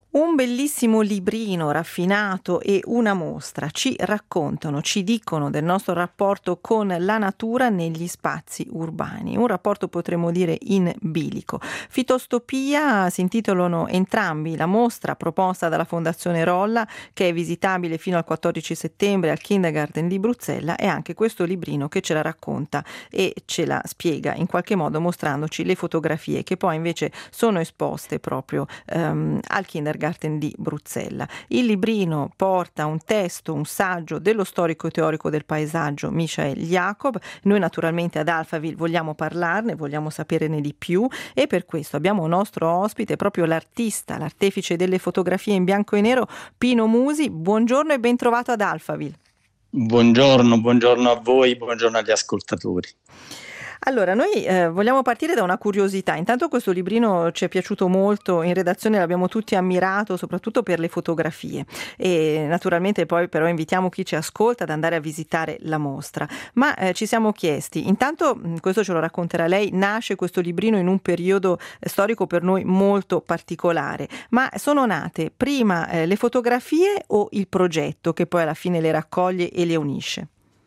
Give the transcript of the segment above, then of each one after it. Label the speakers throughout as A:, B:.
A: Un bellissimo librino raffinato e una mostra ci raccontano, ci dicono del nostro rapporto con la natura negli spazi urbani. Un rapporto potremmo dire in bilico. Fitostopia si intitolano entrambi la mostra proposta dalla Fondazione Rolla, che è visitabile fino al 14 settembre al Kindergarten di Bruxelles, e anche questo librino che ce la racconta e ce la spiega in qualche modo mostrandoci le fotografie che poi invece sono esposte proprio al Kindergarten di Bruxelles. Il librino porta un testo, un saggio dello storico teorico del paesaggio Michael Jacob. Noi naturalmente ad Alphaville vogliamo parlarne, vogliamo saperne di più, e per questo abbiamo un nostro ospite, proprio l'artista, l'artefice delle fotografie in bianco e nero, Pino Musi. Buongiorno e ben trovato ad Alphaville.
B: Buongiorno a voi, buongiorno agli ascoltatori.
A: Allora, noi vogliamo partire da una curiosità. Intanto questo librino ci è piaciuto molto, in redazione l'abbiamo tutti ammirato, soprattutto per le fotografie, e naturalmente poi però invitiamo chi ci ascolta ad andare a visitare la mostra. Ma ci siamo chiesti, intanto questo ce lo racconterà lei, nasce questo librino in un periodo storico per noi molto particolare, ma sono nate prima le fotografie o il progetto che poi alla fine le raccoglie e le unisce?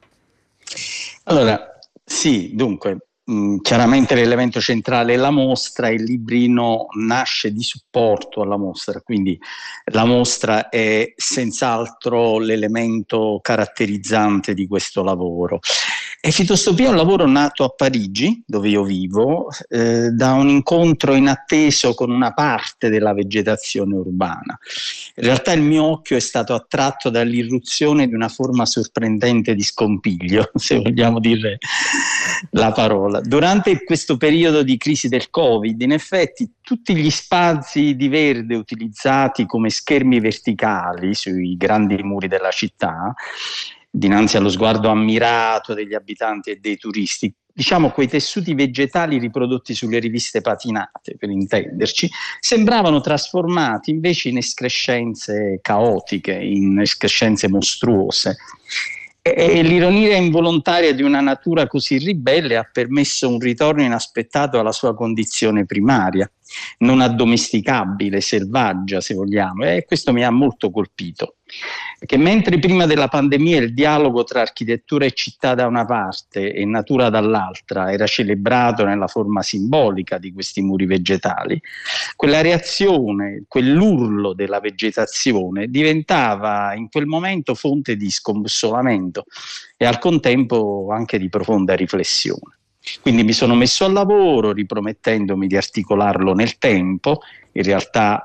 B: Allora, sì, dunque, chiaramente l'elemento centrale è la mostra, il librino nasce di supporto alla mostra, quindi la mostra è senz'altro l'elemento caratterizzante di questo lavoro. E Fitostopia è un lavoro nato a Parigi, dove io vivo, da un incontro inatteso con una parte della vegetazione urbana. In realtà il mio occhio è stato attratto dall'irruzione di una forma sorprendente di scompiglio, se vogliamo dire la parola. Durante questo periodo di crisi del Covid, in effetti, tutti gli spazi di verde utilizzati come schermi verticali sui grandi muri della città, dinanzi allo sguardo ammirato degli abitanti e dei turisti, diciamo quei tessuti vegetali riprodotti sulle riviste patinate, per intenderci, sembravano trasformati invece in escrescenze caotiche, in escrescenze mostruose. E l'ironia involontaria di una natura così ribelle ha permesso un ritorno inaspettato alla sua condizione primaria, non addomesticabile, selvaggia se vogliamo, e questo mi ha molto colpito. Perché mentre prima della pandemia il dialogo tra architettura e città da una parte e natura dall'altra era celebrato nella forma simbolica di questi muri vegetali, quella reazione, quell'urlo della vegetazione diventava in quel momento fonte di scombussolamento e al contempo anche di profonda riflessione. Quindi mi sono messo al lavoro ripromettendomi di articolarlo nel tempo. In realtà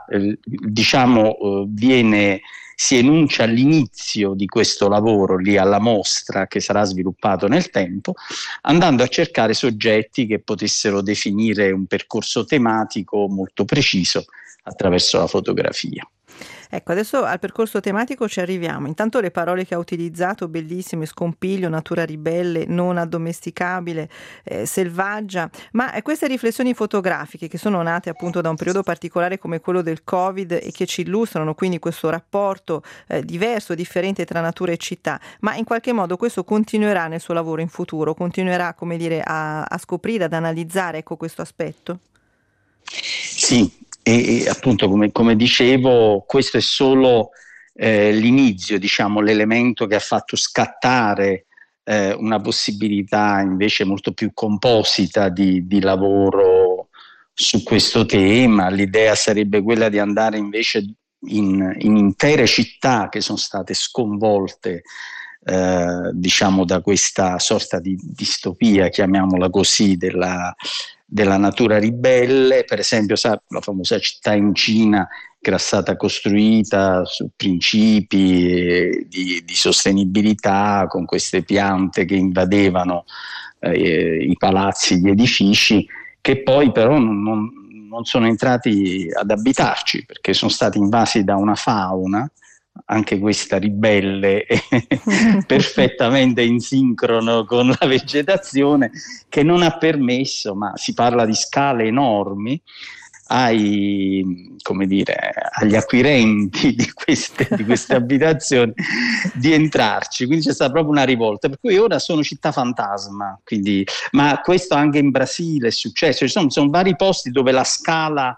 B: si enuncia all'inizio di questo lavoro lì alla mostra, che sarà sviluppato nel tempo, andando a cercare soggetti che potessero definire un percorso tematico molto preciso attraverso la fotografia.
A: Ecco, adesso al percorso tematico ci arriviamo. Intanto le parole che ha utilizzato, bellissime: scompiglio, natura ribelle, non addomesticabile, selvaggia. Ma queste riflessioni fotografiche, che sono nate appunto da un periodo particolare come quello del Covid e che ci illustrano quindi questo rapporto diverso, differente tra natura e città, ma in qualche modo questo continuerà nel suo lavoro in futuro? Continuerà, come dire, a scoprire, ad analizzare, ecco, questo aspetto?
B: Sì, e appunto come dicevo, questo è solo l'inizio, diciamo, l'elemento che ha fatto scattare una possibilità invece molto più composita di lavoro su questo tema. L'idea sarebbe quella di andare invece in intere città che sono state sconvolte diciamo da questa sorta di distopia, chiamiamola così, della natura ribelle. Per esempio, la famosa città in Cina che era stata costruita su principi di sostenibilità, con queste piante che invadevano i palazzi, gli edifici, che poi però non sono entrati ad abitarci perché sono stati invasi da una fauna, anche questa ribelle e perfettamente in sincrono con la vegetazione, che non ha permesso, ma si parla di scale enormi, agli acquirenti di queste abitazioni di entrarci. Quindi c'è stata proprio una rivolta, per cui ora sono città fantasma. Ma questo anche in Brasile è successo. Sono vari posti dove la scala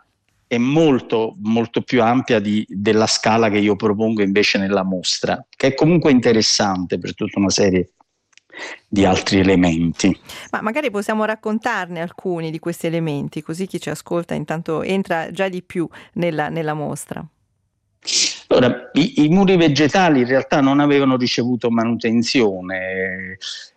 B: è molto, molto più ampia della scala che io propongo invece nella mostra, che è comunque interessante per tutta una serie di altri elementi.
A: Ma magari possiamo raccontarne alcuni di questi elementi, così chi ci ascolta intanto entra già di più nella mostra.
B: Allora, i muri vegetali in realtà non avevano ricevuto manutenzione,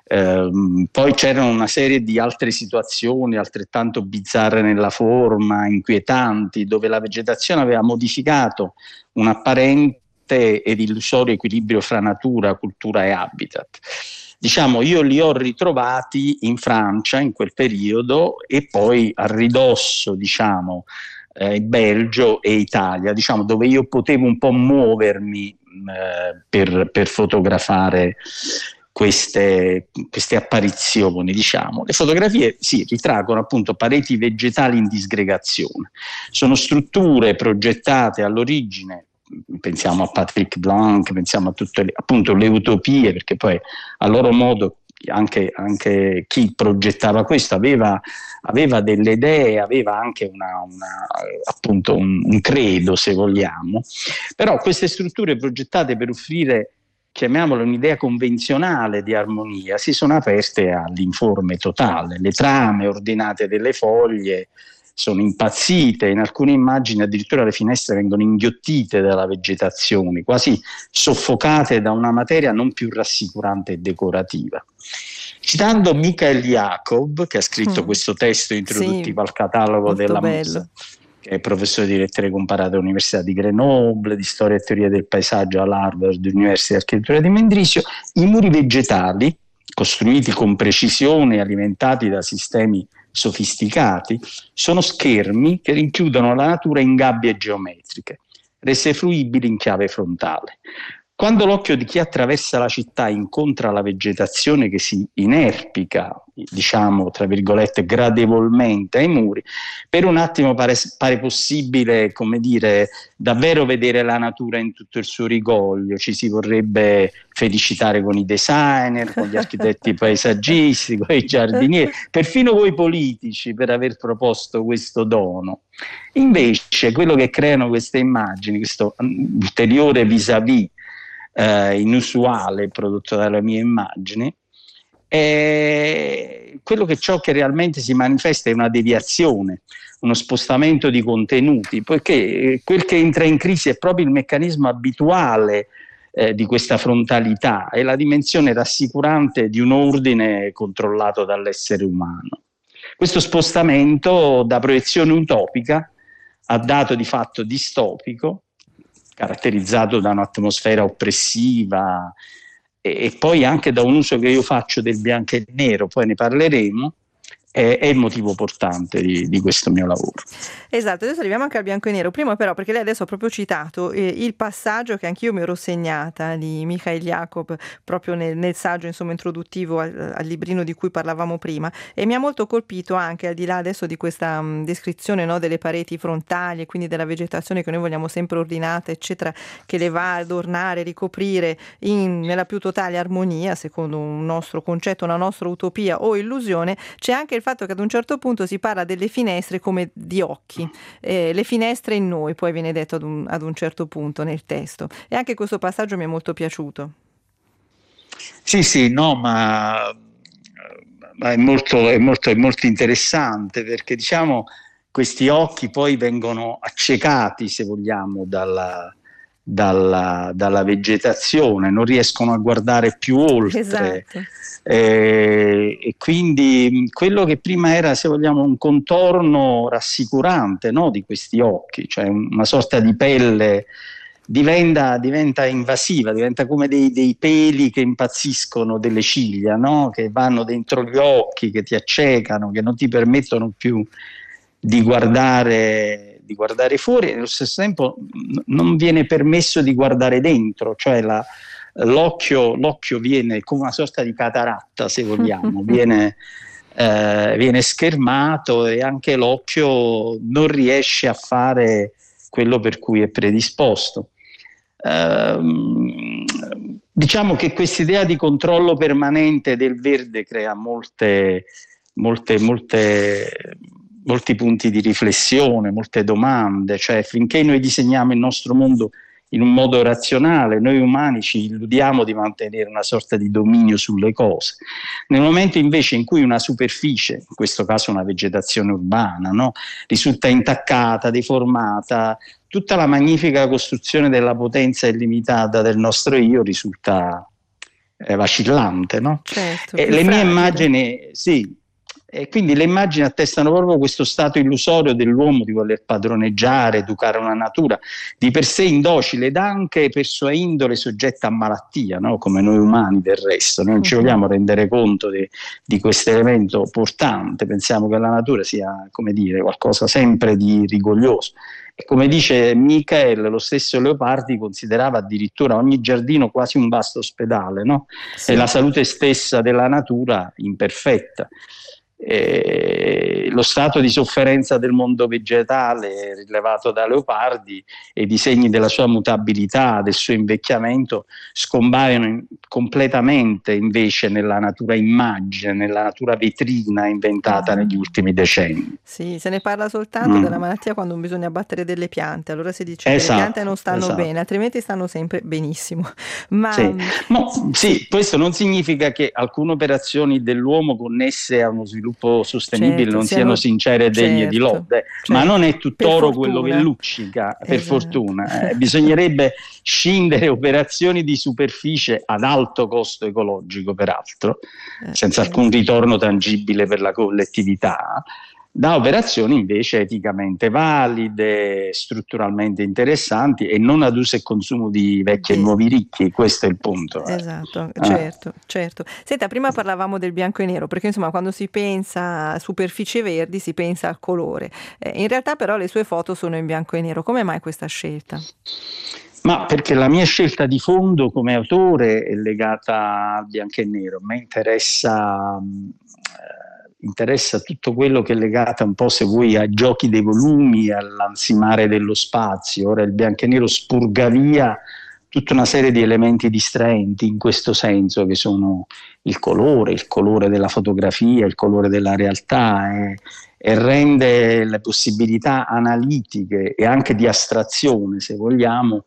B: poi c'erano una serie di altre situazioni altrettanto bizzarre nella forma, inquietanti, dove la vegetazione aveva modificato un apparente ed illusorio equilibrio fra natura, cultura e habitat. Diciamo, io li ho ritrovati in Francia in quel periodo e poi a ridosso, diciamo, Belgio e Italia, diciamo, dove io potevo un po' muovermi per fotografare queste apparizioni, diciamo. Le fotografie si ritraggono appunto pareti vegetali in disgregazione, sono strutture progettate all'origine, pensiamo a Patrick Blanc, pensiamo a tutte appunto le utopie, perché poi a loro modo anche chi progettava questo aveva delle idee, aveva anche appunto un credo, se vogliamo, però queste strutture progettate per offrire, chiamiamolo, un'idea convenzionale di armonia, si sono aperte all'informe totale. Le trame ordinate delle foglie sono impazzite, in alcune immagini addirittura le finestre vengono inghiottite dalla vegetazione, quasi soffocate da una materia non più rassicurante e decorativa. Citando Michael Jacob, che ha scritto questo testo introduttivo al catalogo della mostra, che è professore di lettere comparate all'Università di Grenoble, di storia e teoria del paesaggio all'Harvard University di Architettura di Mendrisio, i muri vegetali, costruiti con precisione e alimentati da sistemi sofisticati, sono schermi che rinchiudono la natura in gabbie geometriche, rese fruibili in chiave frontale. Quando l'occhio di chi attraversa la città incontra la vegetazione che si inerpica, diciamo, tra virgolette, gradevolmente ai muri, per un attimo pare possibile, come dire, davvero vedere la natura in tutto il suo rigoglio. Ci si vorrebbe felicitare con i designer, con gli architetti paesaggisti, con i giardinieri, perfino voi politici, per aver proposto questo dono. Invece, quello che creano queste immagini, questo ulteriore vis-à-vis inusuale prodotto dalle mie immagini, è quello che ciò che realmente si manifesta è una deviazione, uno spostamento di contenuti, poiché quel che entra in crisi è proprio il meccanismo abituale di questa frontalità, è la dimensione rassicurante di un ordine controllato dall'essere umano. Questo spostamento da proiezione utopica a dato di fatto distopico, caratterizzato da un'atmosfera oppressiva e poi anche da un uso che io faccio del bianco e nero, poi ne parleremo, è il motivo portante di questo mio lavoro.
A: Esatto, adesso arriviamo anche al bianco e nero. Prima però, perché lei adesso ha proprio citato il passaggio che anch'io mi ero segnata di Michael Jacob proprio nel saggio, insomma, introduttivo al librino di cui parlavamo prima, e mi ha molto colpito anche, al di là adesso di questa descrizione, no, delle pareti frontali e quindi della vegetazione che noi vogliamo sempre ordinata, eccetera, che le va ad adornare, ricoprire nella più totale armonia, secondo un nostro concetto, una nostra utopia o illusione. C'è anche il fatto che ad un certo punto si parla delle finestre come di occhi, le finestre in noi, poi viene detto ad un certo punto nel testo, e anche questo passaggio mi è molto piaciuto.
B: Sì, no, ma è molto interessante, perché diciamo questi occhi poi vengono accecati, se vogliamo, dalla vegetazione, non riescono a guardare più oltre.
A: Esatto.
B: E quindi quello che prima era, se vogliamo, un contorno rassicurante, no, di questi occhi, cioè una sorta di pelle, diventa invasiva, diventa come dei peli che impazziscono delle ciglia, no? Che vanno dentro gli occhi, che ti accecano, che non ti permettono più di guardare fuori, e allo stesso tempo non viene permesso di guardare dentro, cioè l'occhio viene come una sorta di cataratta, se vogliamo, viene schermato, e anche l'occhio non riesce a fare quello per cui è predisposto. Diciamo che questa idea di controllo permanente del verde crea molte molti punti di riflessione, molte domande, cioè finché noi disegniamo il nostro mondo in un modo razionale, noi umani ci illudiamo di mantenere una sorta di dominio sulle cose. Nel momento invece in cui una superficie, in questo caso una vegetazione urbana, no, risulta intaccata, deformata, tutta la magnifica costruzione della potenza illimitata del nostro io risulta vacillante, no?
A: Certo,
B: E
A: più
B: le mie
A: fragile.
B: immagini, sì, e quindi le immagini attestano proprio questo stato illusorio dell'uomo di voler padroneggiare, educare una natura di per sé indocile ed anche per sua indole soggetta a malattia, no? Come noi umani del resto. Noi non ci vogliamo rendere conto di questo elemento portante, pensiamo che la natura sia, come dire, qualcosa sempre di rigoglioso. E come dice Michael, lo stesso Leopardi considerava addirittura ogni giardino quasi un vasto ospedale, no?
A: Sì.
B: E la salute stessa della natura imperfetta. Lo stato di sofferenza del mondo vegetale rilevato da Leopardi e i disegni della sua mutabilità, del suo invecchiamento scompaiono completamente invece nella natura immagine, nella natura vetrina inventata negli ultimi decenni.
A: Sì, se ne parla soltanto della malattia quando bisogna abbattere delle piante, allora si dice che le piante non stanno bene, altrimenti stanno sempre benissimo. Ma
B: sì, questo non significa che alcune operazioni dell'uomo connesse a uno sviluppo sostenibile non siano sincere e degne di lode, ma non è tutt'oro quello che luccica, per fortuna. Bisognerebbe scindere operazioni di superficie ad alto costo ecologico, peraltro, senza alcun ritorno tangibile per la collettività, da operazioni invece eticamente valide, strutturalmente interessanti e non ad uso e consumo di vecchi e nuovi ricchi. Questo è il punto.
A: Esatto, certo. Senta, prima parlavamo del bianco e nero, perché insomma quando si pensa a superfici verdi si pensa al colore. In realtà però le sue foto sono in bianco e nero. Come mai questa scelta?
B: Ma perché la mia scelta di fondo come autore è legata al bianco e nero. A me interessa tutto quello che è legato un po', se vuoi, ai giochi dei volumi, all'ansimare dello spazio. Ora il bianco e nero spurga via tutta una serie di elementi distraenti in questo senso, che sono il colore della fotografia, il colore della realtà, e rende le possibilità analitiche e anche di astrazione, se vogliamo,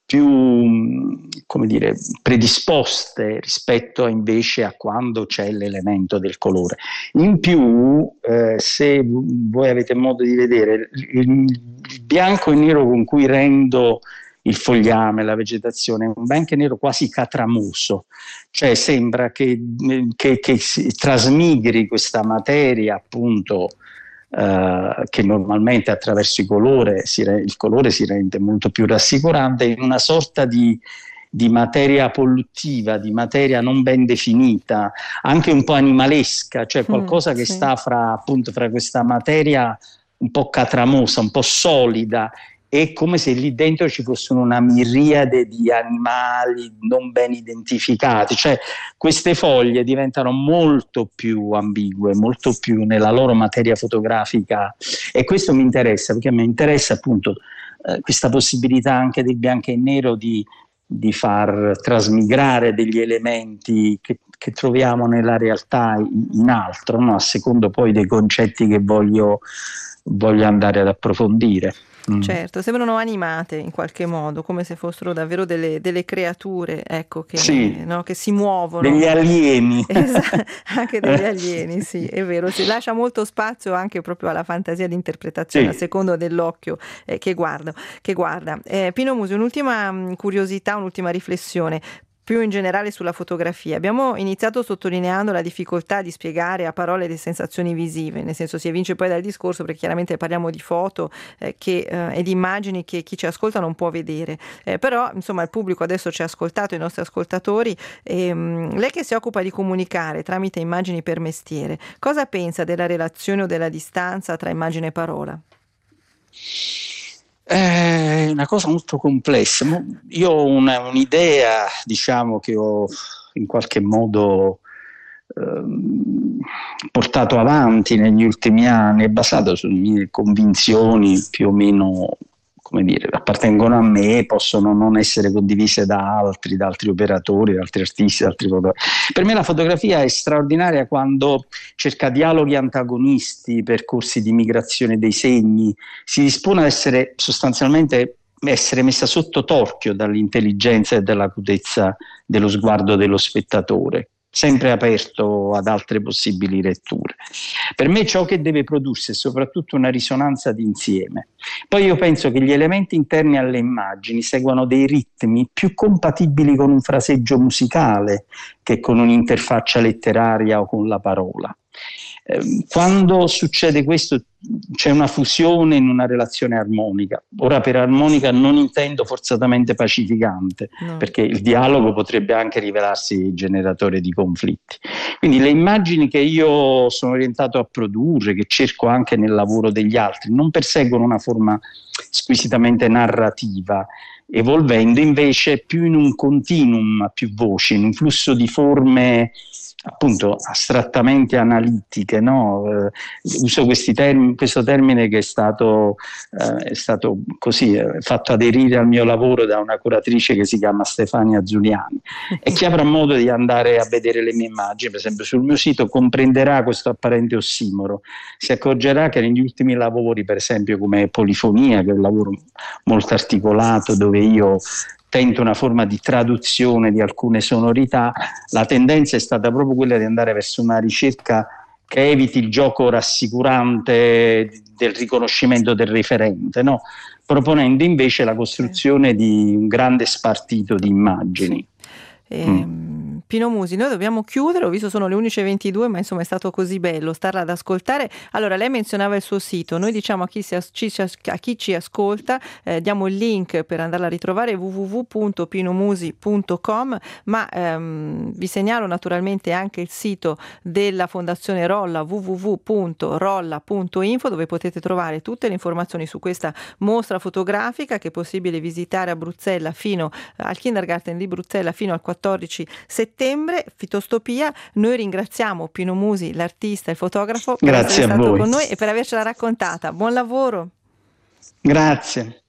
B: più, come dire, predisposte rispetto invece a quando c'è l'elemento del colore. In più, se voi avete modo di vedere, il bianco e nero con cui rendo il fogliame, la vegetazione, è un bianco e nero quasi catramoso, cioè sembra che si trasmigri questa materia, appunto, che normalmente attraverso il colore si rende molto più rassicurante, in una sorta di materia polluttiva, di materia non ben definita, anche un po' animalesca, cioè qualcosa che sta fra questa materia un po' catramosa, un po' solida. È come se lì dentro ci fossero una miriade di animali non ben identificati, cioè queste foglie diventano molto più ambigue, molto più nella loro materia fotografica, e questo mi interessa, perché a me interessa appunto questa possibilità anche del bianco e nero di far trasmigrare degli elementi che troviamo nella realtà in altro, no? A secondo poi dei concetti che voglio andare ad approfondire.
A: Certo, sembrano animate in qualche modo, come se fossero davvero delle creature, ecco, che si muovono.
B: Degli alieni.
A: Anche degli alieni, sì, è vero. Si lascia molto spazio anche proprio alla fantasia di interpretazione, a secondo dell'occhio che guarda. Pino Musi, un'ultima curiosità, un'ultima riflessione. Più in generale sulla fotografia. Abbiamo iniziato sottolineando la difficoltà di spiegare a parole le sensazioni visive, nel senso si evince poi dal discorso, perché chiaramente parliamo di foto e di immagini che chi ci ascolta non può vedere. Però insomma il pubblico adesso ci ha ascoltato, i nostri ascoltatori. Lei che si occupa di comunicare tramite immagini per mestiere, cosa pensa della relazione o della distanza tra immagine e parola?
B: È una cosa molto complessa. Io ho un'idea, diciamo, che ho in qualche modo portato avanti negli ultimi anni, è basata sulle mie convinzioni più o meno come dire, appartengono a me, possono non essere condivise da altri operatori, da altri artisti, da altri fotografi. Per me la fotografia è straordinaria quando cerca dialoghi antagonisti, percorsi di migrazione dei segni, si dispone ad essere sostanzialmente messa sotto torchio dall'intelligenza e dall'acutezza dello sguardo dello spettatore, sempre aperto ad altre possibili letture. Per me ciò che deve prodursi è soprattutto una risonanza d'insieme. Poi io penso che gli elementi interni alle immagini seguano dei ritmi più compatibili con un fraseggio musicale che con un'interfaccia letteraria o con la parola. Quando succede questo c'è una fusione in una relazione armonica. Ora, per armonica non intendo forzatamente pacificante, no, perché il dialogo potrebbe anche rivelarsi generatore di conflitti. Quindi le immagini che io sono orientato a produrre, che cerco anche nel lavoro degli altri, non perseguono una forma squisitamente narrativa, evolvendo invece più in un continuum a più voci, in un flusso di forme appunto astrattamente analitiche, no? Uso questo termine che è stato così fatto aderire al mio lavoro da una curatrice che si chiama Stefania Zuliani, e chi avrà modo di andare a vedere le mie immagini, per esempio sul mio sito, comprenderà questo apparente ossimoro, si accorgerà che negli ultimi lavori, per esempio come Polifonia, che è un lavoro molto articolato dove io tento una forma di traduzione di alcune sonorità, la tendenza è stata proprio quella di andare verso una ricerca che eviti il gioco rassicurante del riconoscimento del referente, no? Proponendo invece la costruzione di un grande spartito di immagini.
A: Pino Musi, noi dobbiamo chiudere, ho visto sono le 11:22, ma insomma è stato così bello starla ad ascoltare. Allora, lei menzionava il suo sito, noi diciamo a chi ci ascolta, diamo il link per andarla a ritrovare, www.pinomusi.com, ma vi segnalo naturalmente anche il sito della Fondazione Rolla, www.rolla.info, dove potete trovare tutte le informazioni su questa mostra fotografica che è possibile visitare a Bruxelles fino al Kindergarten di Bruxelles fino al 14 settembre. Fitostopia. Noi ringraziamo Pino Musi, l'artista e il fotografo, per essere stato con noi e per avercela raccontata. Buon lavoro.
B: Grazie.